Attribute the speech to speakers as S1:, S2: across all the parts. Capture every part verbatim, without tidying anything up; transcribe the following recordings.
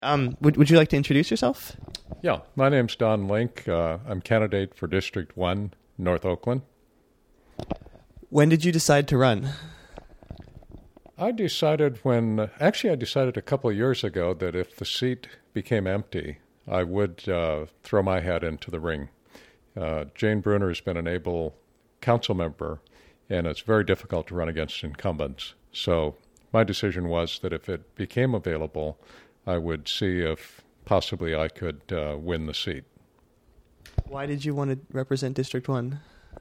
S1: Um, would Would you like to introduce yourself?
S2: Yeah, my name's Don Link. Uh, I'm candidate for District one, North Oakland.
S1: When did you decide to run?
S2: I decided when, actually I decided a couple of years ago that if the seat became empty, I would uh, throw my hat into the ring. Uh, Jane Bruner has been an able council member, and it's very difficult to run against incumbents. So my decision was that if it became available, I would see if possibly I could uh, win the seat.
S1: Why did you want to represent District one?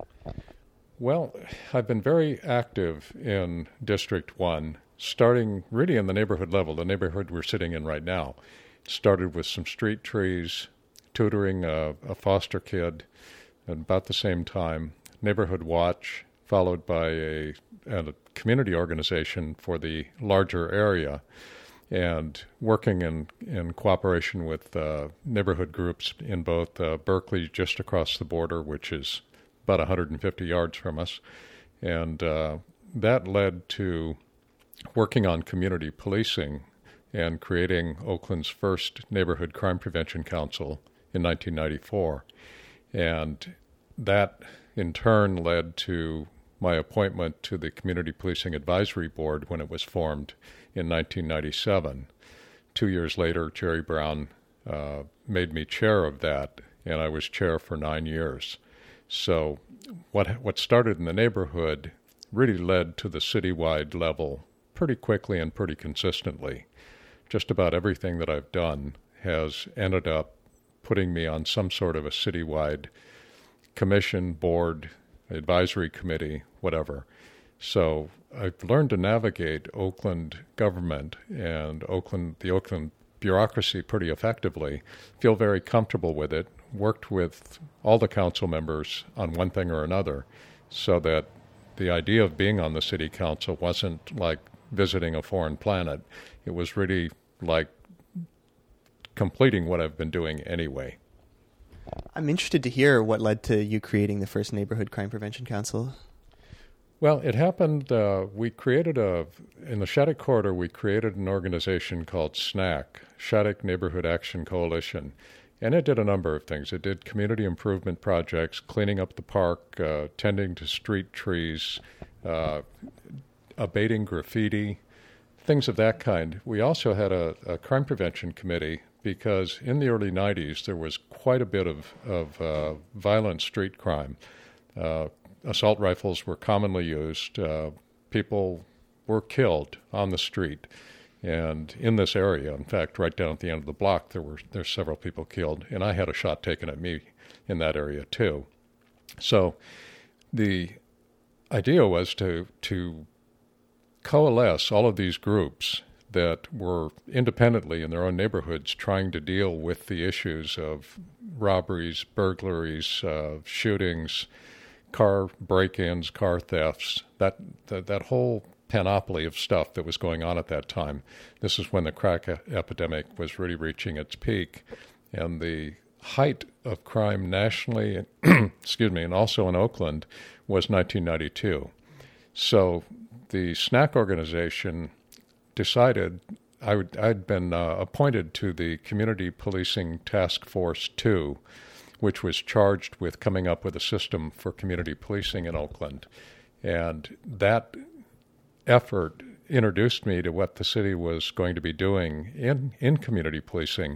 S2: Well, I've been very active in District one, starting really in the neighborhood level, the neighborhood we're sitting in right now. Started with some street trees, tutoring a, a foster kid at about the same time, Neighborhood Watch, followed by a, a community organization for the larger area, and working in, in cooperation with uh, neighborhood groups in both uh, Berkeley, just across the border, which is about one hundred fifty yards from us. And uh, that led to working on community policing and creating Oakland's first Neighborhood Crime Prevention Council in nineteen ninety-four. And that, in turn, led to my appointment to the Community Policing Advisory Board when it was formed in nineteen ninety-seven. Two years later, Jerry Brown uh, made me chair of that, and I was chair for nine years. So what what started in the neighborhood really led to the citywide level pretty quickly and pretty consistently. Just about everything that I've done has ended up putting me on some sort of a citywide commission, board, advisory committee, whatever. So I've learned to navigate Oakland government and Oakland, the Oakland bureaucracy pretty effectively, feel very comfortable with it, worked with all the council members on one thing or another, so that the idea of being on the city council wasn't like visiting a foreign planet. It was really like completing what I've been doing anyway.
S1: I'm interested to hear what led to you creating the first Neighborhood Crime Prevention Council.
S2: Well, it happened, uh, we created a, in the Shattuck Corridor, we created an organization called SNAC, Shattuck Neighborhood Action Coalition, and it did a number of things. It did community improvement projects, cleaning up the park, uh, tending to street trees, uh, abating graffiti, things of that kind. We also had a, a crime prevention committee because in the early nineties there was quite a bit of, of uh, violent street crime. Uh, assault rifles were commonly used. Uh, people were killed on the street. And in this area, in fact, right down at the end of the block, there were there's several people killed. And I had a shot taken at me in that area too. So the idea was to to coalesce all of these groups that were independently in their own neighborhoods trying to deal with the issues of robberies, burglaries, uh, shootings, car break-ins, car thefts, that, that that whole panoply of stuff that was going on at that time. This is when the crack e- epidemic was really reaching its peak, and the height of crime nationally, excuse me, and also in Oakland was nineteen ninety-two. So the SNAC organization decided, I would, I'd been uh, appointed to the Community Policing Task Force two, which was charged with coming up with a system for community policing in Oakland. And that effort introduced me to what the city was going to be doing in, in community policing.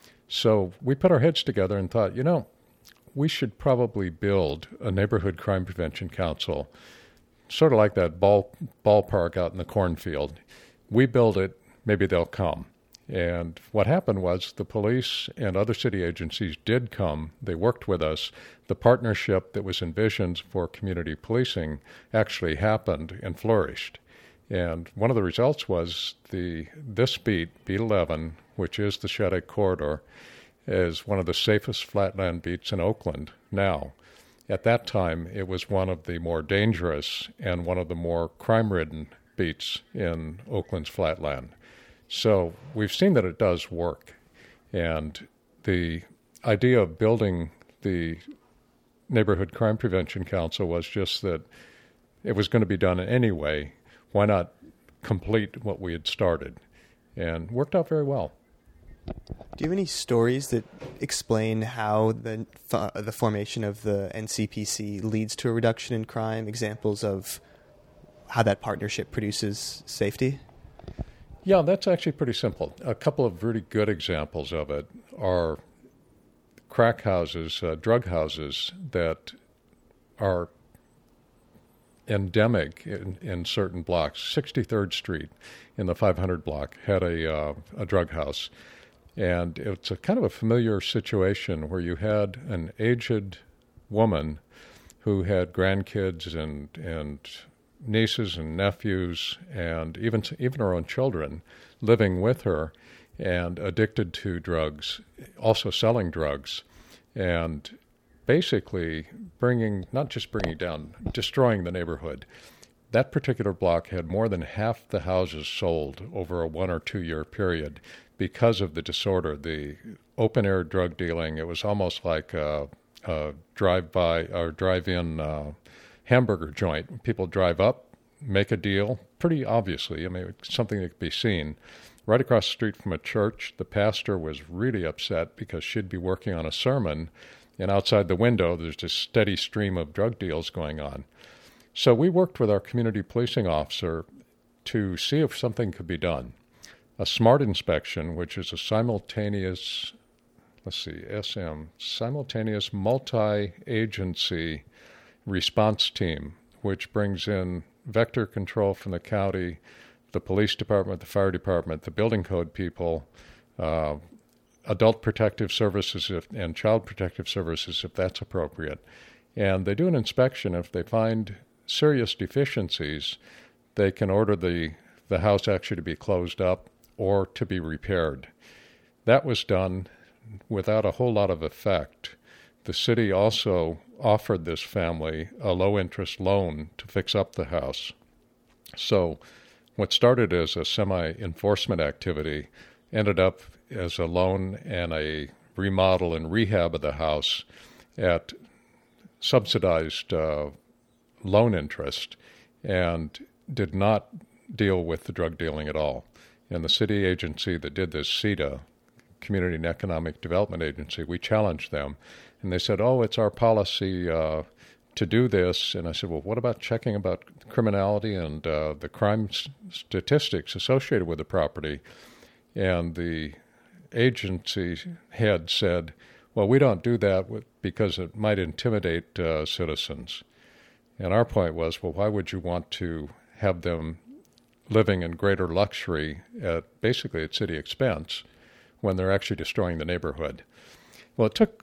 S2: So we put our heads together and thought, you know, we should probably build a neighborhood crime prevention council, sort of like that ball ballpark out in the cornfield. We build it, maybe they'll come. And what happened was the police and other city agencies did come. They worked with us. The partnership that was envisioned for community policing actually happened and flourished. And one of the results was the this beat, Beat eleven, which is the Shattuck Corridor, is one of the safest flatland beats in Oakland now. At that time, it was one of the more dangerous and one of the more crime-ridden beats in Oakland's flatland. So we've seen that it does work. And the idea of building the Neighborhood Crime Prevention Council was just that it was going to be done anyway. Why not complete what we had started? And worked out very well.
S1: Do you have any stories that explain how the uh, the formation of the N C P C leads to a reduction in crime? Examples of how that partnership produces safety?
S2: Yeah, that's actually pretty simple. A couple of really good examples of it are crack houses, uh, drug houses that are endemic in, in certain blocks. sixty-third Street in the five hundred block had a, uh, a drug house. And it's a kind of a familiar situation where you had an aged woman who had grandkids and and nieces and nephews and even even her own children living with her and addicted to drugs, also selling drugs, and basically bringing, not just bringing down, destroying the neighborhood. That particular block had more than half the houses sold over a one or two year period because of the disorder, the open-air drug dealing. It was almost like a, a drive-by or drive-in uh, hamburger joint. People drive up, make a deal, pretty obviously. I mean, it's something that could be seen. Right across the street from a church, the pastor was really upset because she'd be working on a sermon, and outside the window there's this steady stream of drug deals going on. So we worked with our community policing officer to see if something could be done. A SMART inspection, which is a simultaneous, let's see, S M, simultaneous multi-agency response team, which brings in vector control from the county, the police department, the fire department, the building code people, uh, adult protective services if, and child protective services if that's appropriate. And they do an inspection. If they find serious deficiencies, they can order the, the house actually to be closed up or to be repaired. That was done without a whole lot of effect. The city also offered this family a low-interest loan to fix up the house. So what started as a semi-enforcement activity ended up as a loan and a remodel and rehab of the house at subsidized uh, loan interest, and did not deal with the drug dealing at all. And the city agency that did this, C E D A, Community and Economic Development Agency, we challenged them. And they said, oh, it's our policy uh, to do this. And I said, well, what about checking about criminality and uh, the crime s- statistics associated with the property? And the agency head said, well, we don't do that because it might intimidate uh, citizens. And our point was, well, why would you want to have them living in greater luxury at basically at city expense when they're actually destroying the neighborhood? Well, it took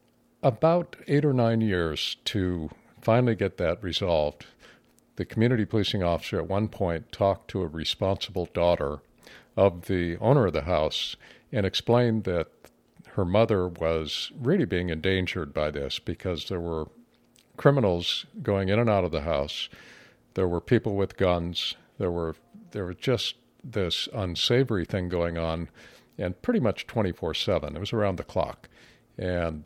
S2: about eight or nine years to finally get that resolved. The community policing officer at one point talked to a responsible daughter of the owner of the house and explained that her mother was really being endangered by this because there were criminals going in and out of the house. There were people with guns. There were there was just this unsavory thing going on, and pretty much twenty-four seven. It was around the clock. And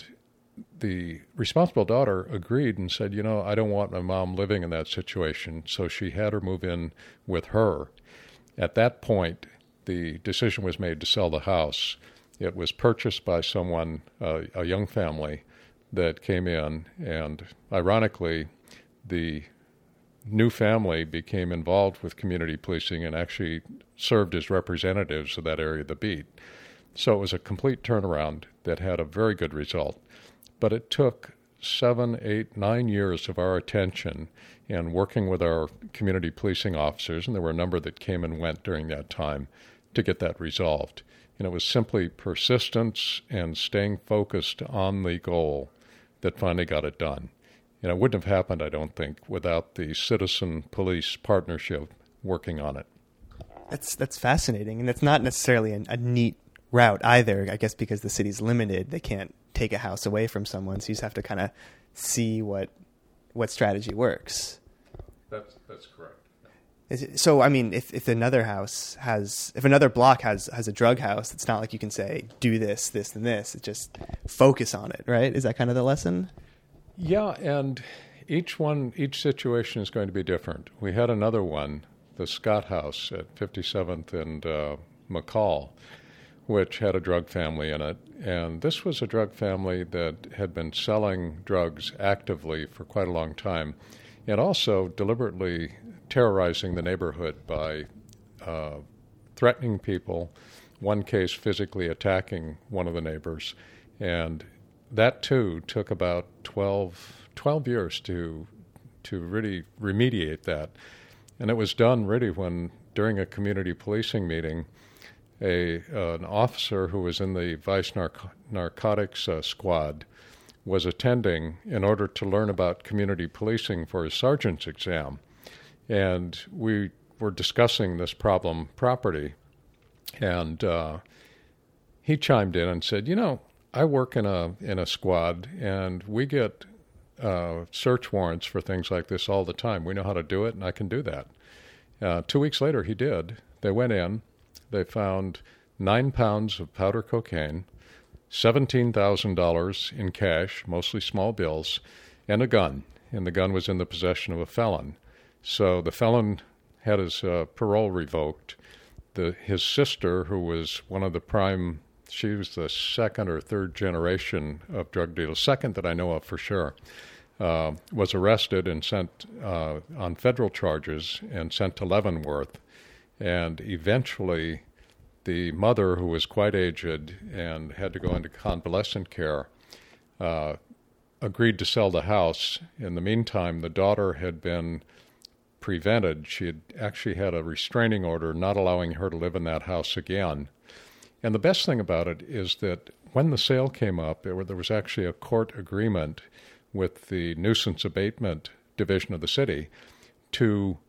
S2: the responsible daughter agreed and said, you know, I don't want my mom living in that situation, so she had her move in with her. At that point, the decision was made to sell the house. It was purchased by someone, uh, a young family, that came in, and ironically, the new family became involved with community policing and actually served as representatives of that area of the beat. So it was a complete turnaround that had a very good result. But it took seven, eight, nine years of our attention and working with our community policing officers, and there were a number that came and went during that time, to get that resolved. And it was simply persistence and staying focused on the goal that finally got it done. And it wouldn't have happened, I don't think, without the citizen-police partnership working on it.
S1: That's that's fascinating, and that's not necessarily a, a neat route either, I guess, because the city's limited. They can't take a house away from someone, so you just have to kind of see what what strategy works.
S2: That's that's correct.
S1: Is it, so, I mean, if, if another house has, if another block has, has a drug house, it's not like you can say, do this, this, and this. It's just focus on it, right? Is that kind of the lesson?
S2: Yeah, and each one, each situation is going to be different. We had another one, the Scott House at fifty-seventh and uh, McCall, which had a drug family in it. And this was a drug family that had been selling drugs actively for quite a long time, and also deliberately terrorizing the neighborhood by uh, threatening people, one case physically attacking one of the neighbors. And that, too, took about twelve, twelve years to to really remediate that. And it was done really when, during a community policing meeting, a uh, an officer who was in the Vice Narc- Narcotics uh, Squad was attending in order to learn about community policing for his sergeant's exam. And we were discussing this problem property. And uh, he chimed in and said, you know, I work in a in a squad, and we get uh, search warrants for things like this all the time. We know how to do it, and I can do that. Uh, two weeks later, he did. They went in. They found nine pounds of powder cocaine, seventeen thousand dollars in cash, mostly small bills, and a gun. And the gun was in the possession of a felon. So the felon had his uh, parole revoked. The, his sister, who was one of the prime, she was the second or third generation of drug dealers, second that I know of for sure, uh, was arrested and sent uh, on federal charges and sent to Leavenworth. And eventually the mother, who was quite aged and had to go into convalescent care, uh, agreed to sell the house. In the meantime, the daughter had been prevented. She had actually had a restraining order not allowing her to live in that house again. And the best thing about it is that when the sale came up, there was actually a court agreement with the nuisance abatement division of the city to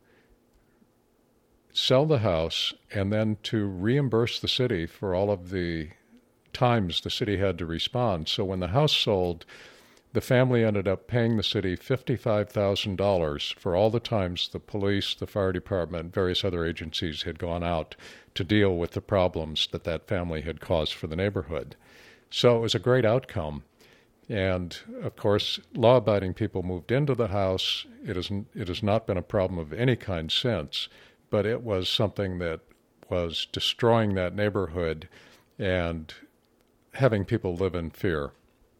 S2: sell the house and then to reimburse the city for all of the times the city had to respond. So when the house sold, the family ended up paying the city fifty-five thousand dollars for all the times the police, the fire department, various other agencies had gone out to deal with the problems that that family had caused for the neighborhood. So it was a great outcome. And, of course, law-abiding people moved into the house. It, isn't, it has not been a problem of any kind since, but it was something that was destroying that neighborhood and having people live in fear.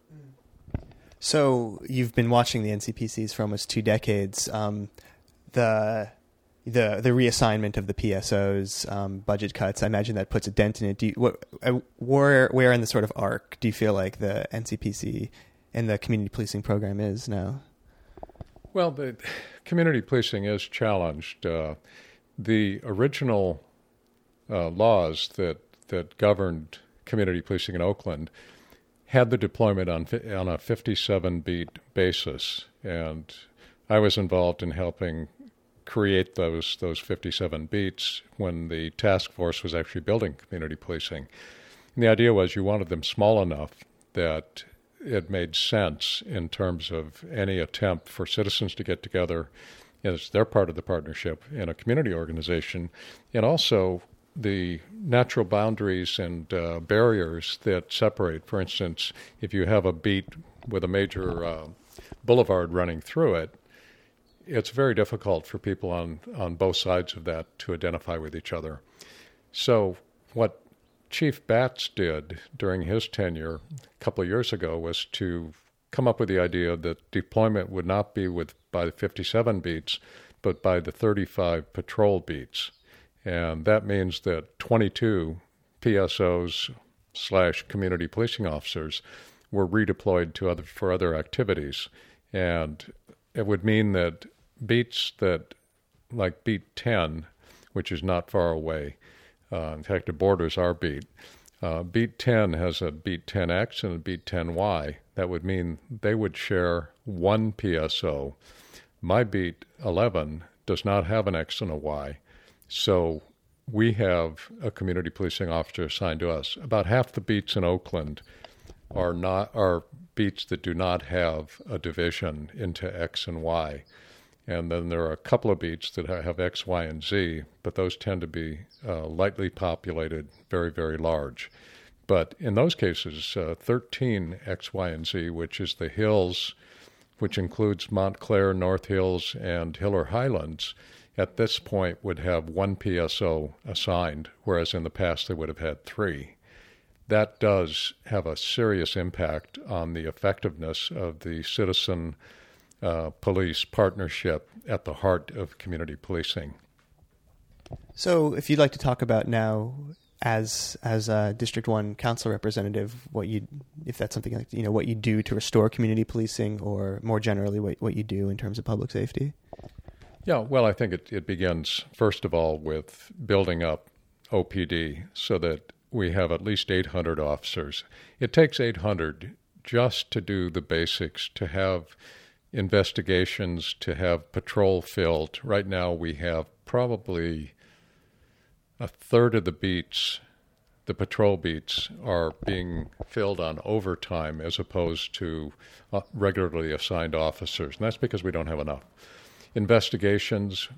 S1: So you've been watching the N C P Cs for almost two decades. Um, the the the reassignment of the P S Os, um, budget cuts, I imagine that puts a dent in it. Do you, what, uh, where where in the sort of arc do you feel like the N C P C and the community policing program is now?
S2: Well, the community policing is challenged. Uh, the original uh, laws that that governed community policing in Oakland had the deployment on on a fifty-seven beat basis, and I was involved in helping create those those fifty-seven beats when the task force was actually building community policing. And the idea was you wanted them small enough that it made sense in terms of any attempt for citizens to get together as they're part of the partnership in a community organization, and also the natural boundaries and uh, barriers that separate. For instance, if you have a beat with a major uh, boulevard running through it, it's very difficult for people on, on both sides of that to identify with each other. So what Chief Batts did during his tenure a couple of years ago was to come up with the idea that deployment would not be with by the fifty-seven beats, but by the thirty-five patrol beats. And that means that twenty-two P S Os slash community policing officers were redeployed to other for other activities. And it would mean that beats that, like beat ten, which is not far away, uh, in fact, it borders our beat, uh, beat ten has a beat ten X and a beat ten Y. That would mean they would share one P S O. My beat eleven does not have an X and a Y. So we have a community policing officer assigned to us. About half the beats in Oakland are not are beats that do not have a division into X and Y. And then there are a couple of beats that have X, Y, and Z, but those tend to be uh, lightly populated, very, very large. But in those cases, uh, thirteen X, Y, and Z, which is the hills, which includes Montclair, North Hills, and Hiller Highlands, at this point would have one P S O assigned, whereas in the past they would have had three. that does have a serious impact on the effectiveness of the citizen uh, police partnership at the heart of community policing.
S1: So if you'd like to talk about now, as as a District One Council representative, what you, if that's something like, you know, what you do to restore community policing, or more generally what what you do in terms of public safety.
S2: Yeah, well, I think it, it begins first of all with building up O P D so that we have at least eight hundred officers. It takes eight hundred just to do the basics, to have investigations, to have patrol filled. Right now we have probably a third of the beats, the patrol beats, are being filled on overtime as opposed to uh, regularly assigned officers. And that's because we don't have enough. Investigations,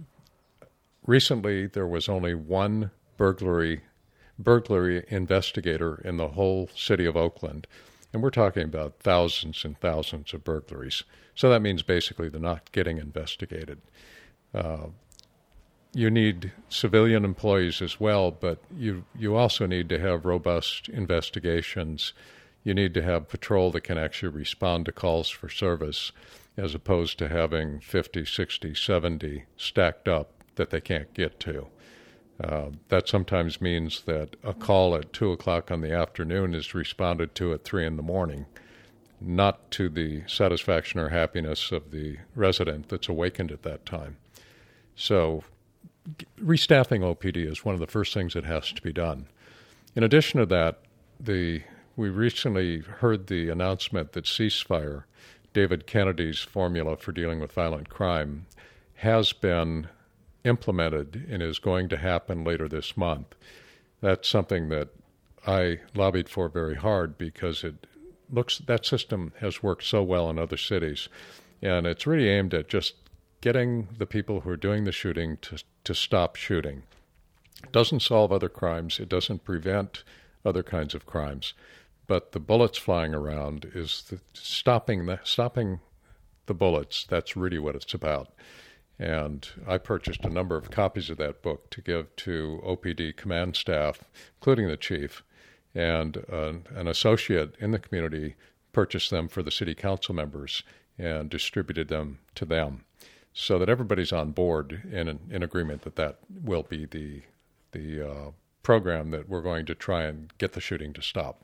S2: recently there was only one burglary burglary investigator in the whole city of Oakland. And we're talking about thousands and thousands of burglaries. So that means basically they're not getting investigated. Uh, you need civilian employees as well, but you you also need to have robust investigations. You need to have patrol that can actually respond to calls for service, as opposed to having fifty, sixty, seventy stacked up that they can't get to. Uh, that sometimes means that a call at two o'clock in the afternoon is responded to at three in the morning, not to the satisfaction or happiness of the resident that's awakened at that time. So restaffing O P D is one of the first things that has to be done. In addition to that, the we recently heard the announcement that Ceasefire, David Kennedy's formula for dealing with violent crime, has been implemented and is going to happen later this month. That's something that I lobbied for very hard because it looks that system has worked so well in other cities, and it's really aimed at just getting the people who are doing the shooting to to stop shooting. It doesn't solve other crimes. It doesn't prevent other kinds of crimes, but the bullets flying around is the, stopping the stopping the bullets. That's really what it's about. And I purchased a number of copies of that book to give to O P D command staff, including the chief, and uh, an associate in the community purchased them for the city council members and distributed them to them, so that everybody's on board in in agreement that that will be the the uh, program that we're going to try and get the shooting to stop.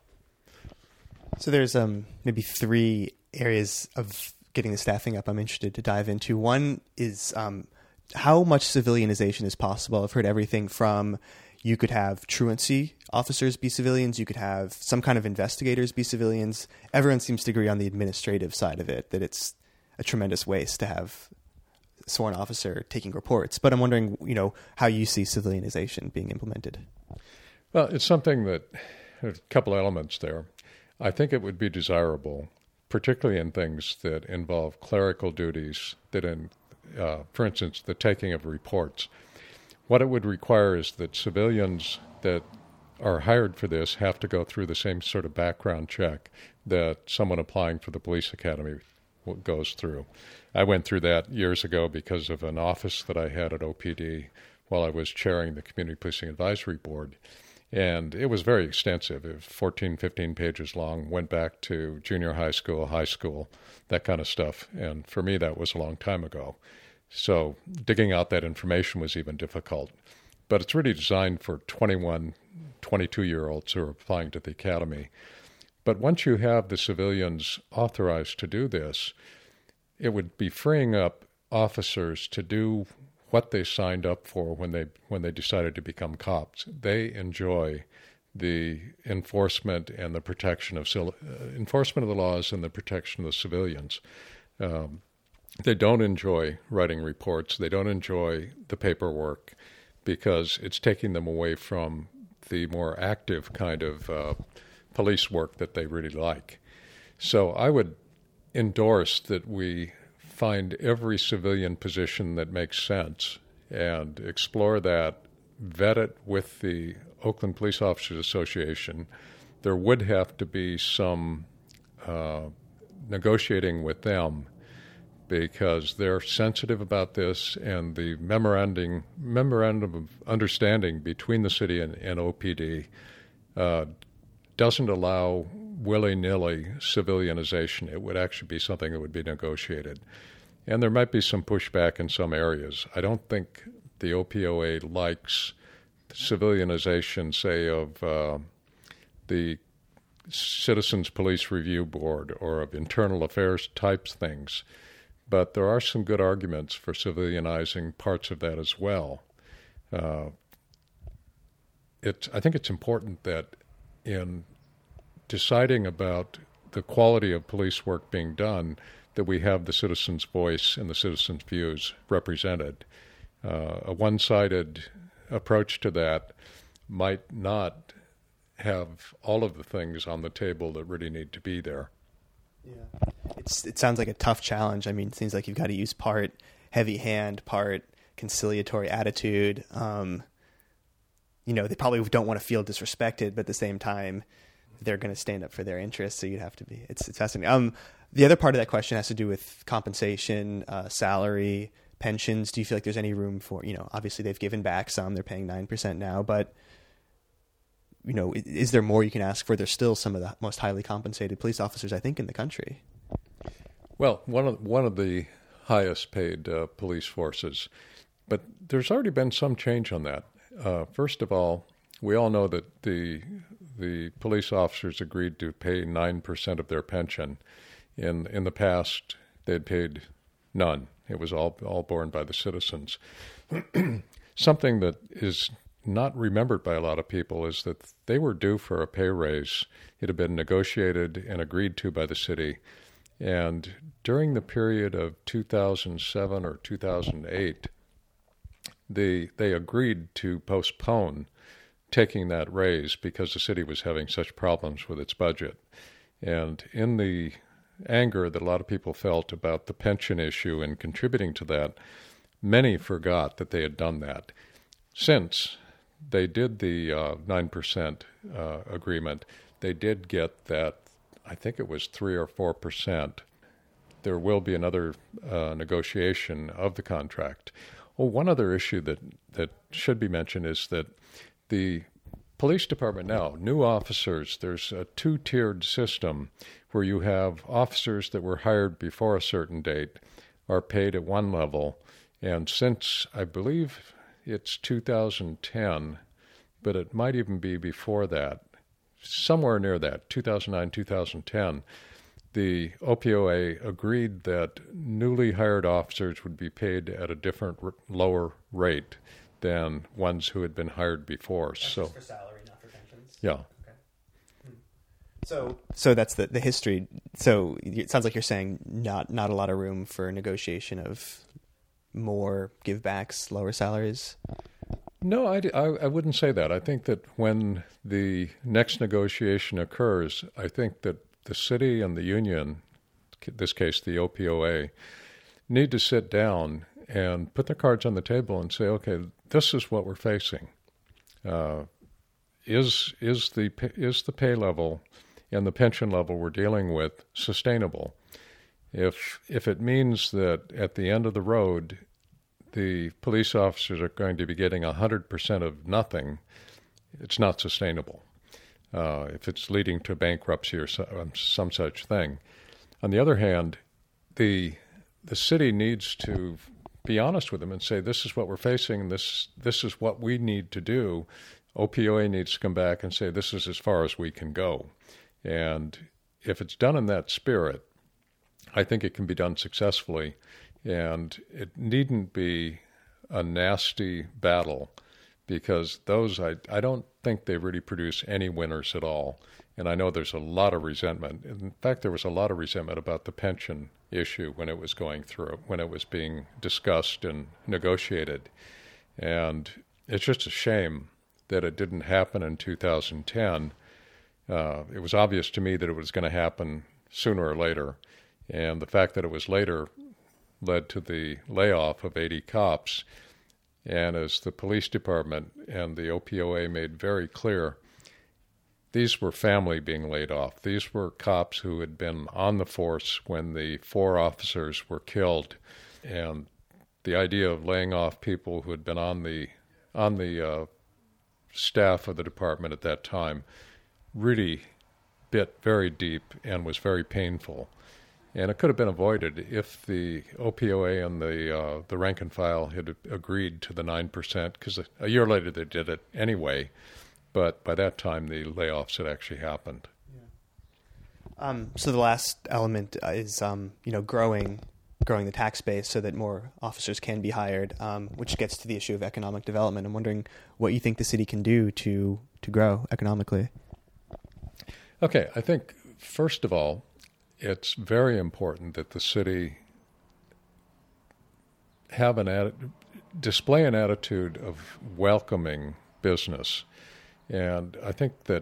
S1: So there's um, maybe three areas of getting the staffing up I'm interested to dive into. One is um, how much civilianization is possible. I've heard everything from you could have truancy officers be civilians, you could have some kind of investigators be civilians. Everyone seems to agree on the administrative side of it, that it's a tremendous waste to have a sworn officer taking reports. But I'm wondering, you know, how you see civilianization being implemented.
S2: Well, it's something that, there's a couple elements there. I think it would be desirable, particularly in things that involve clerical duties, that in, uh, for instance, the taking of reports. What it would require is that civilians that are hired for this have to go through the same sort of background check that someone applying for the police academy goes through. I went through that years ago because of an office that I had at O P D while I was chairing the Community Policing Advisory Board. And it was very extensive. It was fourteen, fifteen pages long, went back to junior high school, high school, that kind of stuff. And for me, that was a long time ago. So digging out that information was even difficult. But it's really designed for twenty-one, twenty-two-year-olds who are applying to the academy. But once you have the civilians authorized to do this, it would be freeing up officers to do what they signed up for when they when they decided to become cops. They enjoy the enforcement and the protection of uh, enforcement of the laws and the protection of the civilians. Um, they don't enjoy writing reports. They don't enjoy the paperwork because it's taking them away from the more active kind of uh, police work that they really like. So I would endorse that we find every civilian position that makes sense and explore that, vet it with the Oakland Police Officers Association. There would have to be some uh, negotiating with them because they're sensitive about this, and the memorandum, memorandum of understanding between the city and, and O P D uh, doesn't allow willy-nilly civilianization. It would actually be something that would be negotiated. And there might be some pushback in some areas. I don't think the O P O A likes civilianization, say, of uh, the Citizens Police Review Board or of internal affairs types things. But there are some good arguments for civilianizing parts of that as well. Uh, it, I think it's important that in deciding about the quality of police work being done, that we have the citizens' voice and the citizens' views represented. Uh, a one-sided approach to that might not have all of the things on the table that really need to be there.
S1: Yeah, it's, it sounds like a tough challenge. I mean, it seems like you've got to use part heavy hand, part conciliatory attitude. Um, you know, they probably don't want to feel disrespected, but at the same time, they're going to stand up for their interests. So you'd have to be. It's, it's fascinating. Um, the other part of that question has to do with compensation, uh, salary, pensions. Do you feel like there's any room for? You know, obviously they've given back some. They're paying nine percent now, but you know, is, is there more you can ask for? There's still some of the most highly compensated police officers, I think, in the country.
S2: Well, one of one of the highest paid uh, police forces, but there's already been some change on that. Uh, first of all, we all know that the the police officers agreed to pay nine percent of their pension. In in the past, they'd paid none. It was all all borne by the citizens. Something that is not remembered by a lot of people is that they were due for a pay raise. It had been negotiated and agreed to by the city. And during the period of two thousand seven or two thousand eight, they, they agreed to postpone taking that raise because the city was having such problems with its budget. And in the anger that a lot of people felt about the pension issue and contributing to that, many forgot that they had done that. Since they did the uh, nine percent uh, agreement, they did get that, I think it was three or four percent. There will be another uh, negotiation of the contract. Well, one other issue that, that should be mentioned is that the police department now, new officers, there's a two-tiered system where you have officers that were hired before a certain date are paid at one level. And since, I believe it's two thousand ten, but it might even be before that, somewhere near that, two thousand nine, two thousand ten, the O P O A agreed that newly hired officers would be paid at a different, r- lower rate than ones who had been hired before.
S1: That's
S2: so
S1: just for salary, not for pensions?
S2: Yeah.
S1: Okay. Hmm. So, so that's the, the history. So it sounds like you're saying not not a lot of room for negotiation of more givebacks, lower salaries?
S2: No, I, I, I wouldn't say that. I think that when the next negotiation occurs, I think that the city and the union, in this case the O P O A, need to sit down and put their cards on the table and say, okay, this is what we're facing. Uh, is is the is the pay level and the pension level we're dealing with sustainable? If if it means that at the end of the road, the police officers are going to be getting one hundred percent of nothing, it's not sustainable. Uh, if it's leading to bankruptcy or so, um, some such thing. On the other hand, the the city needs to be honest with them and say, this is what we're facing, this this is what we need to do. O P O A needs to come back and say, this is as far as we can go. And if it's done in that spirit, I think it can be done successfully. And it needn't be a nasty battle, because those, I, I don't think they really produce any winners at all. And I know there's a lot of resentment. In fact, there was a lot of resentment about the pension issue when it was going through, when it was being discussed and negotiated. And it's just a shame that it didn't happen in two thousand ten. Uh, it was obvious to me that it was going to happen sooner or later. And the fact that it was later led to the layoff of eighty cops. And as the police department and the O P O A made very clear, these were family being laid off. These were cops who had been on the force when the four officers were killed. And the idea of laying off people who had been on the on the uh, staff of the department at that time really bit very deep and was very painful. And it could have been avoided if the O P O A and the uh, the rank and file had agreed to the nine percent, because a, a year later they did it anyway. But by that time, the layoffs had actually happened.
S1: Yeah. Um, so the last element is, um, you know, growing growing the tax base so that more officers can be hired, um, which gets to the issue of economic development. I'm wondering what you think the city can do to, to grow economically.
S2: Okay, I think, first of all, it's very important that the city have an atti- display an attitude of welcoming business, and I think that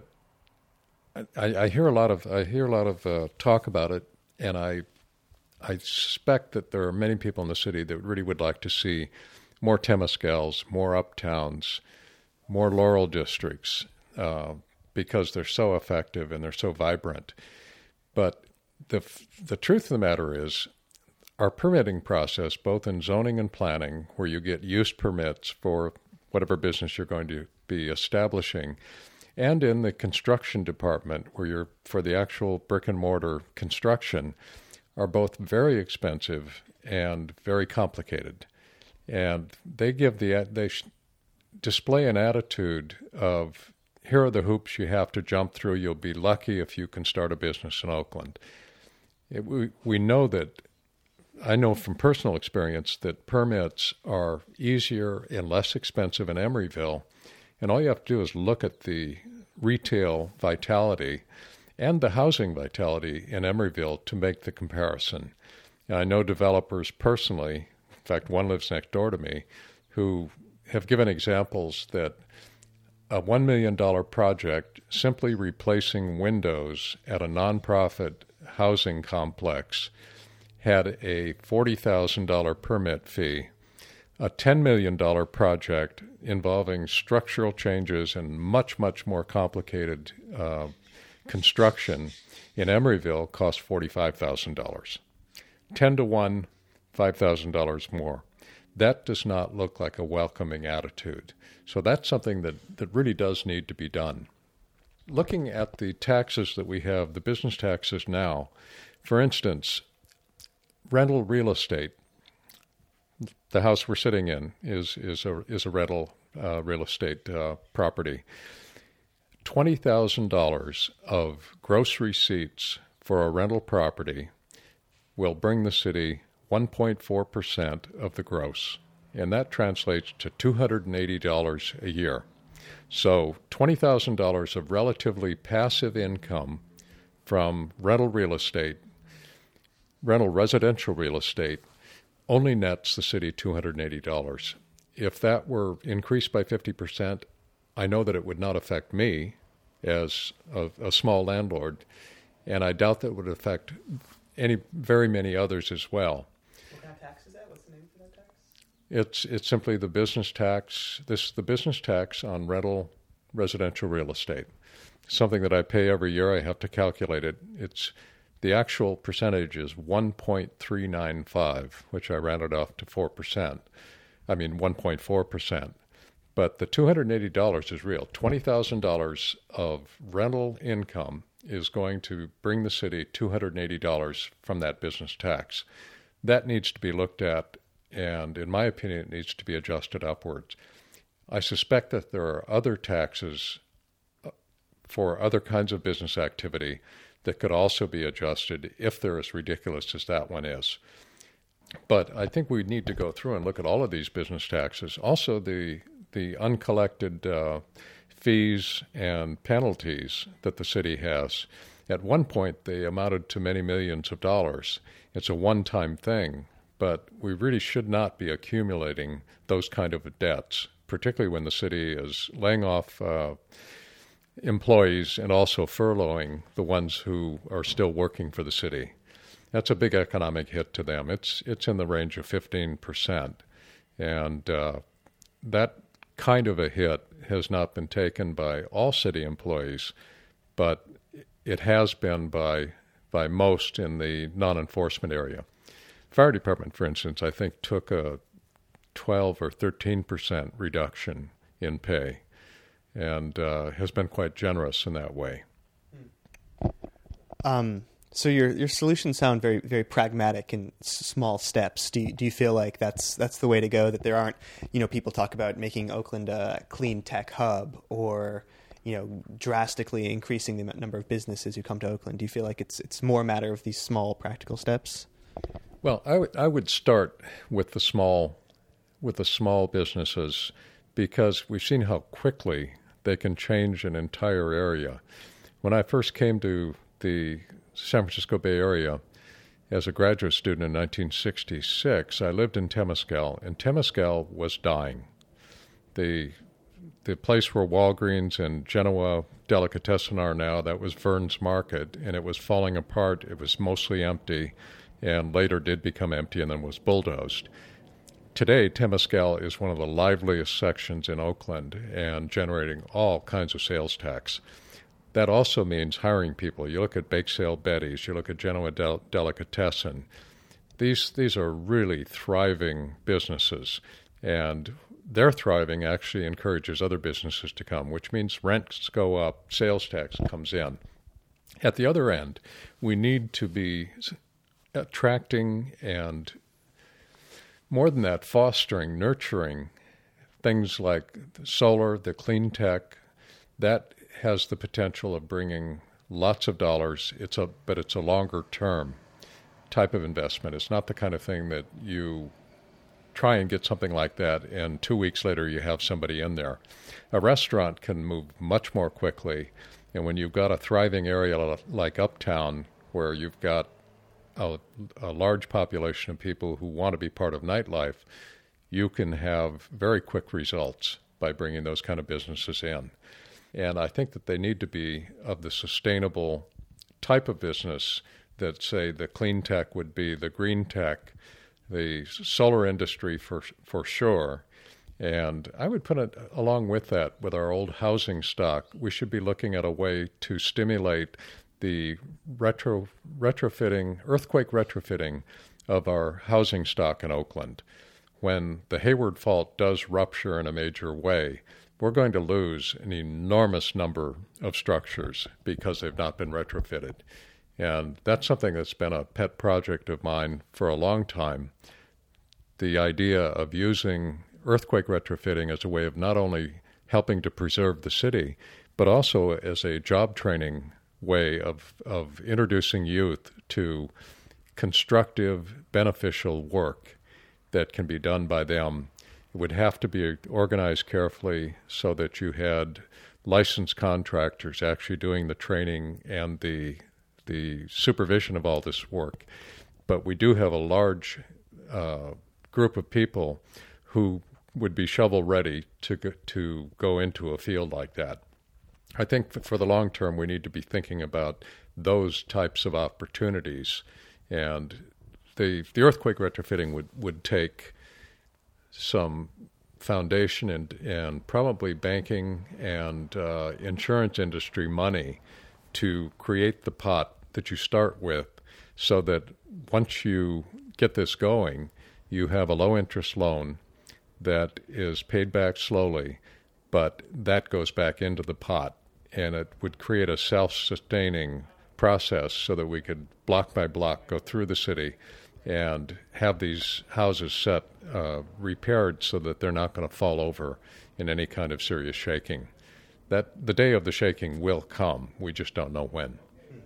S2: I, I hear a lot of I hear a lot of uh, talk about it, and I I suspect that there are many people in the city that really would like to see more Temescals, more uptowns, more Laurel districts, uh, because they're so effective and they're so vibrant, but The the truth of the matter is our permitting process, both in zoning and planning, where you get use permits for whatever business you're going to be establishing, and in the construction department, where you're for the actual brick and mortar construction, are both very expensive and very complicated. And they give the they display an attitude of, here are the hoops you have to jump through. You'll be lucky if you can start a business in Oakland. It, we, we know that, I know from personal experience, that permits are easier and less expensive in Emeryville, and all you have to do is look at the retail vitality and the housing vitality in Emeryville to make the comparison. And I know developers personally, in fact, one lives next door to me, who have given examples that a one million dollars project simply replacing windows at a nonprofit housing complex had a forty thousand dollars permit fee. A ten million dollars project involving structural changes and much, much more complicated uh, construction in Emeryville cost forty-five thousand dollars. ten to one, five thousand dollars more. That does not look like a welcoming attitude. So that's something that, that really does need to be done. Looking at the taxes that we have, the business taxes now, for instance, rental real estate, the house we're sitting in is is a is a rental uh, real estate uh, property. twenty thousand dollars of gross receipts for a rental property will bring the city one point four percent of the gross, and that translates to two hundred eighty dollars a year. So twenty thousand dollars of relatively passive income from rental real estate, rental residential real estate, only nets the city two hundred eighty dollars. If that were increased by fifty percent, I know that it would not affect me as a, a small landlord, and I doubt that it would affect any very many others as well.
S1: What kind of tax is that? What's the name for that tax?
S2: It's it's simply the business tax. This is the business tax on rental residential real estate. Something that I pay every year. I have to calculate it. It's the actual percentage is one point three nine five, which I rounded off to four percent. I mean one point four percent. But the two hundred eighty dollars is real. twenty thousand dollars of rental income is going to bring the city two hundred eighty dollars from that business tax. That needs to be looked at, and in my opinion, it needs to be adjusted upwards. I suspect that there are other taxes for other kinds of business activity that could also be adjusted if they're as ridiculous as that one is. But I think we need to go through and look at all of these business taxes. Also, the the uncollected uh, fees and penalties that the city has. At one point, they amounted to many millions of dollars. It's a one-time thing, but we really should not be accumulating those kind of debts, particularly when the city is laying off uh, employees and also furloughing the ones who are still working for the city. That's a big economic hit to them. It's it's in the range of fifteen percent, and uh, that kind of a hit has not been taken by all city employees, but it has been by by most in the non-enforcement area. Fire department, for instance, I think took a twelve or thirteen percent reduction in pay, and uh, has been quite generous in that way.
S1: Um, so your your solutions sound very very pragmatic and s- small steps. Do you, do you feel like that's that's the way to go? That there aren't, you know, people talk about making Oakland a clean tech hub, or, you know, drastically increasing the number of businesses who come to Oakland. Do you feel like it's it's more a matter of these small practical steps?
S2: Well, I would I would start with the small with the small businesses, because we've seen how quickly they can change an entire area. When I first came to the San Francisco Bay Area as a graduate student in nineteen sixty-six, I lived in Temescal, and Temescal was dying. The the place where Walgreens and Genoa Delicatessen are now, that was Vern's Market, and it was falling apart. It was mostly empty, and later did become empty and then was bulldozed. Today, Temescal is one of the liveliest sections in Oakland and generating all kinds of sales tax. That also means hiring people. You look at Bake Sale Betty's, you look at Genoa Del- Delicatessen. These these are really thriving businesses, and their thriving actually encourages other businesses to come, which means rents go up, sales tax comes in. At the other end, we need to be attracting and, more than that, fostering, nurturing things like solar, the clean tech. That has the potential of bringing lots of dollars. It's a but it's a longer term type of investment. It's not the kind of thing that you try and get something like that and two weeks later you have somebody in there. A restaurant can move much more quickly, and when you've got a thriving area like Uptown, where you've got a, a large population of people who want to be part of nightlife, you can have very quick results by bringing those kind of businesses in. And I think that they need to be of the sustainable type of business that, say, the clean tech would be, the green tech, the solar industry for for sure. And I would put it along with that, with our old housing stock, we should be looking at a way to stimulate the retro retrofitting, earthquake retrofitting of our housing stock in Oakland. When the Hayward Fault does rupture in a major way, we're going to lose an enormous number of structures because they've not been retrofitted. And that's something that's been a pet project of mine for a long time. The idea of using earthquake retrofitting as a way of not only helping to preserve the city, but also as a job training way of, of introducing youth to constructive, beneficial work that can be done by them. It would have to be organized carefully so that you had licensed contractors actually doing the training and the the supervision of all this work. But we do have a large uh, group of people who would be shovel-ready to go, to go into a field like that. I think for the long term, we need to be thinking about those types of opportunities. And the the earthquake retrofitting would, would take some foundation and, and probably banking and uh, insurance industry money to create the pot that you start with, so that once you get this going, you have a low-interest loan that is paid back slowly, but that goes back into the pot, and it would create a self-sustaining process so that we could block by block go through the city and have these houses set uh, repaired so that they're not going to fall over in any kind of serious shaking. That the day of the shaking will come. We just don't know when.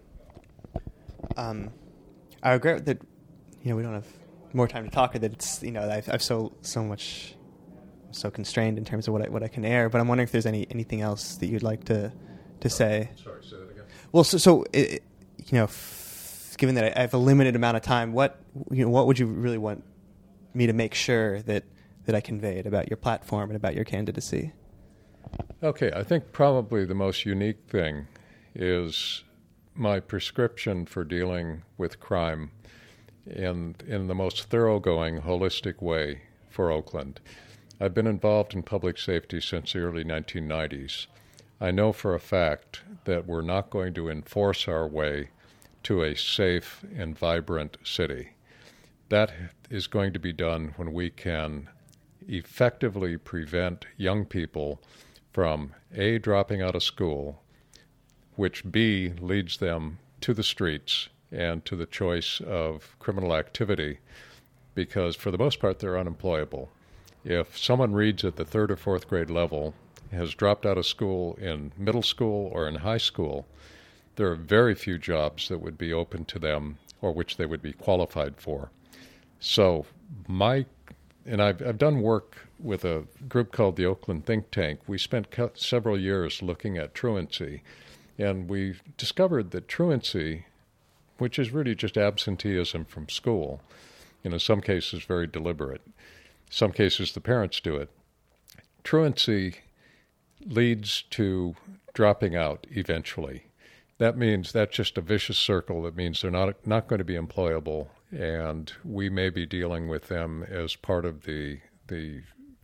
S1: Um, I regret that, you know, we don't have more time to talk, or that it's, you know, I've, I've so so much, so constrained in terms of what I what I can air. But I'm wondering if there's any anything else that you'd like to to say.
S2: Sorry, say that again.
S1: Well, so so it, you know, f- given that I have a limited amount of time, what you know, what would you really want me to make sure that that I conveyed about your platform and about your candidacy?
S2: Okay, I think probably the most unique thing is my prescription for dealing with crime in in the most thoroughgoing, holistic way for Oakland. I've been involved in public safety since the early nineteen nineties. I know for a fact that we're not going to enforce our way to a safe and vibrant city. That is going to be done when we can effectively prevent young people from A, dropping out of school, which B, leads them to the streets and to the choice of criminal activity, because for the most part they're unemployable. If someone reads at the third or fourth grade level, has dropped out of school in middle school or in high school, there are very few jobs that would be open to them or which they would be qualified for. So my, and I've, I've done work with a group called the Oakland Think Tank. We spent several years looking at truancy, and we discovered that truancy, which is really just absenteeism from school, and in some cases very deliberate, some cases the parents do it, truancy leads to dropping out eventually. That means that's just a vicious circle. That means they're not not going to be employable, and we may be dealing with them as part of the the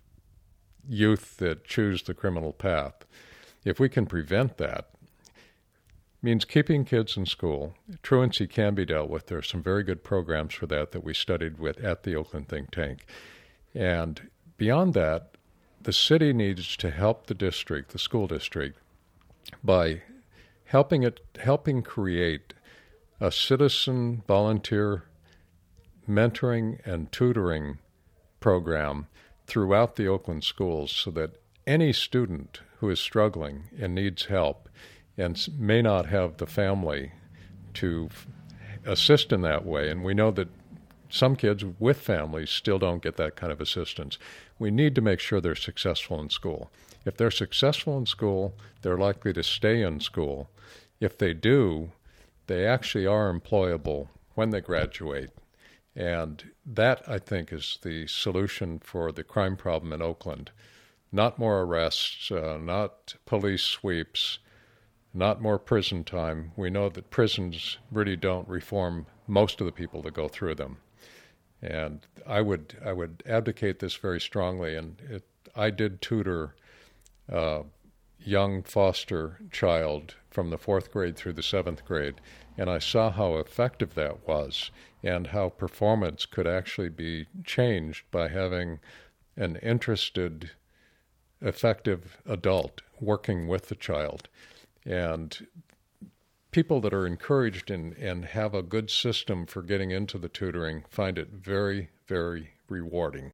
S2: youth that choose the criminal path. If we can prevent that, means keeping kids in school. Truancy can be dealt with. There are some very good programs for that that we studied with at the Oakland Think Tank. And beyond that, the city needs to help the district, the school district, by helping it, helping create a citizen volunteer mentoring and tutoring program throughout the Oakland schools, so that any student who is struggling and needs help and may not have the family to assist in that way, and we know that some kids with families still don't get that kind of assistance. We need to make sure they're successful in school. If they're successful in school, they're likely to stay in school. If they do, they actually are employable when they graduate. And that, I think, is the solution for the crime problem in Oakland. Not more arrests, uh, not police sweeps, not more prison time. We know that prisons really don't reform most of the people that go through them. And I would I would advocate this very strongly. And it, I did tutor a young foster child from the fourth grade through the seventh grade, and I saw how effective that was and how performance could actually be changed by having an interested, effective adult working with the child. And people that are encouraged and, and have a good system for getting into the tutoring find it very, very rewarding.